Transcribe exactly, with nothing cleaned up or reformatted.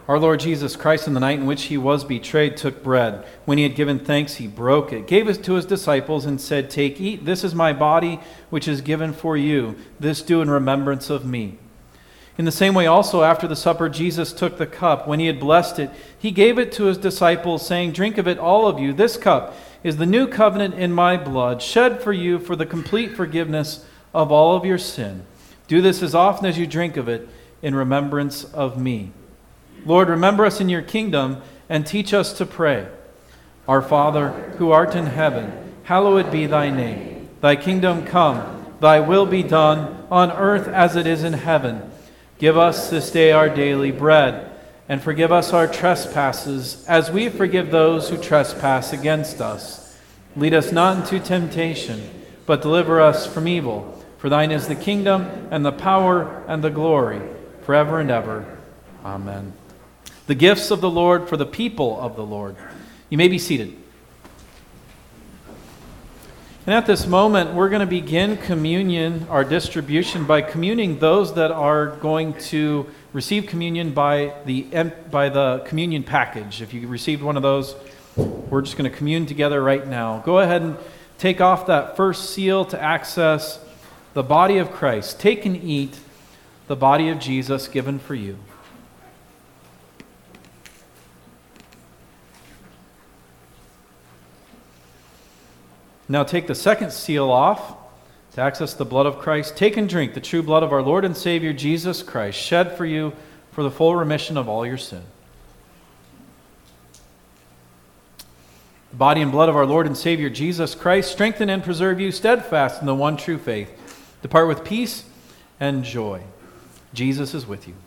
Our Lord Jesus Christ, in the night in which he was betrayed, took bread. When he had given thanks, he broke it, gave it to his disciples, and said, "Take, eat, this is my body, which is given for you. This do in remembrance of me." In the same way also, after the supper, Jesus took the cup. When he had blessed it, he gave it to his disciples, saying, "Drink of it, all of you. This cup is the new covenant in my blood, shed for you for the complete forgiveness of all of your sin. Do this as often as you drink of it in remembrance of me." Lord, remember us in your kingdom and teach us to pray. Our Father, who art in heaven, hallowed be thy name. Thy kingdom come, thy will be done on earth as it is in heaven. Give us this day our daily bread, and forgive us our trespasses as we forgive those who trespass against us. Lead us not into temptation, but deliver us from evil. For thine is the kingdom and the power and the glory forever and ever. Amen. The gifts of the Lord for the people of the Lord. You may be seated. And at this moment, we're going to begin communion, our distribution, by communing those that are going to receive communion by the by the communion package. If you received one of those, we're just going to commune together right now. Go ahead and take off that first seal to access the body of Christ. Take and eat the body of Jesus given for you. Now take the second seal off to access the blood of Christ. Take and drink the true blood of our Lord and Savior Jesus Christ, shed for you for the full remission of all your sin. The body and blood of our Lord and Savior Jesus Christ strengthen and preserve you steadfast in the one true faith. Depart with peace and joy. Jesus is with you.